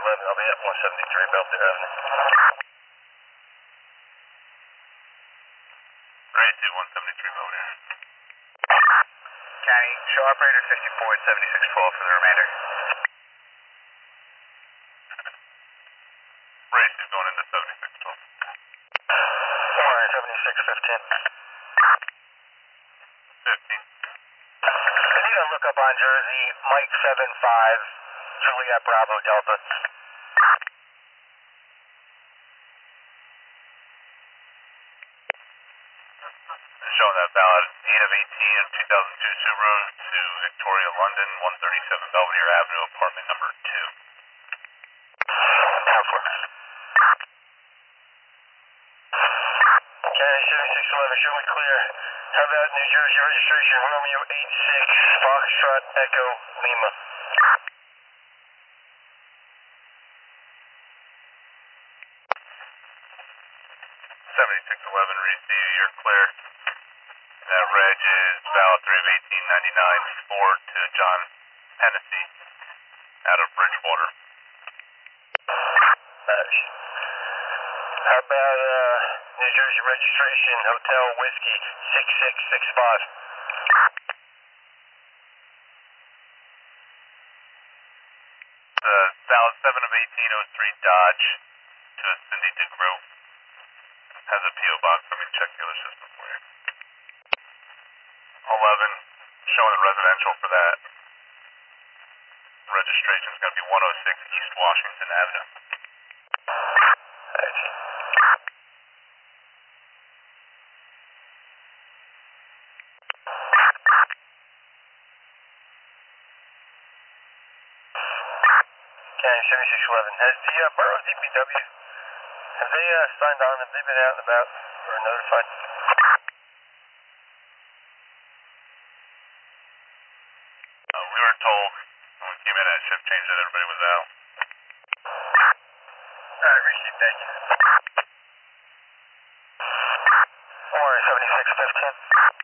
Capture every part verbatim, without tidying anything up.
eleven, I'll be at one seventy-three Belfair Avenue. Right to one seventy-three Belfair. County, show operator fifty-four at seventy-six twelve for the remainder. Race is going into seventy-six twelve. Alright, seventy-six fifteen. fifteen. I need a lookup on Jersey, Mike seven five, Juliet Bravo Delta. Showing that valid eight of eighteen of two thousand two Subaru to Victoria, London, one thirty-seven Belvedere Avenue, apartment number two. County seventy-six eleven, show me clear. How about New Jersey registration, Romeo eight six, Foxtrot Echo Lima. seventy-six eleven, receive, you're clear. That reg is valid three of eighteen ninety-nine, Ford to John Hennessy, out of Bridgewater. How about uh, New Jersey registration, Hotel Whiskey six six six five. Uh, valid seven of eighteen oh three Dodge to Cindy DeGroat. Has a P O box, let me check the other system for you. eleven, showing the residential for that. Registration is going to be one oh six East Washington Avenue. County seventy-six eleven, has the uh, Borough D P W, have they uh, signed on, have they been out and about or notified? Uh, we were told when we came in at shift change that everybody was out. Alright, Rishi, thank you. Or seventy-six fifteen.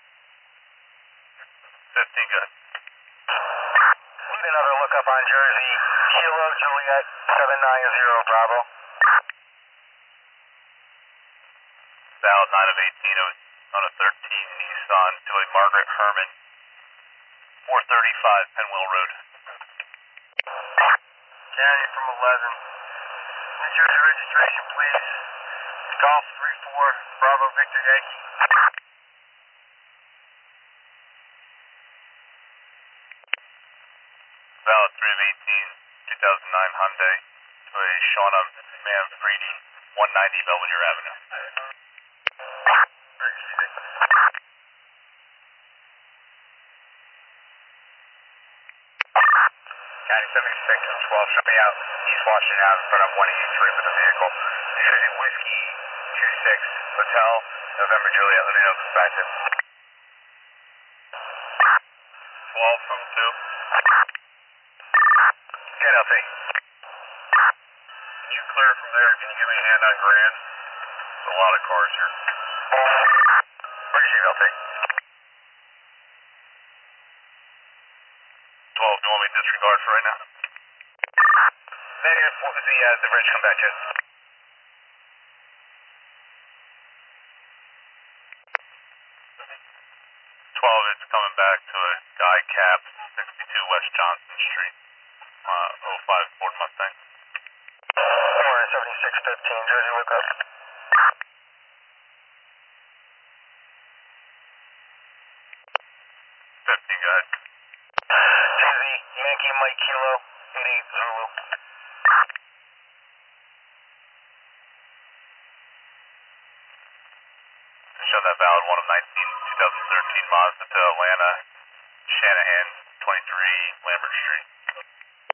fifteen, good. Need another lookup on Jersey, Kilo Juliet seven nine zero Bravo. Valid nine of eighteen on a thirteen Nissan to a Margaret Herman, four thirty-five Penwell Road. County from eleven. New Jersey registration, please. Golf three four, Bravo Victor Yankee. Valid three of eighteen, two thousand nine Hyundai to a Shauna Manfredi, one ninety Belvedere Avenue. County seventy-six twelve, show me out East Washington Ave in front of one eighty-three with a vehicle. New Jersey Whiskey two six, Hotel, November Juliet, let me know if it's back there. twelve from two. Get L T. Can you clear from there? Can you give me a hand on Grand? There's a lot of cars here. Where's your L T? twelve, do you want me to disregard for right now? Negative, what was the, uh, the bridge come back to? twelve is coming back to a Guy Cap, sixty-two West Johnson Street, uh, oh five Ford Mustang. Or seventy-six fifteen, Jersey lookup. fifteen, go ahead. Jersey, Yankee Mike Kilo, eighty-eight Zulu. Show that valid one of nineteen, two thousand thirteen Mazda to Atlanta, Shanahan, twenty-three Lambert Street.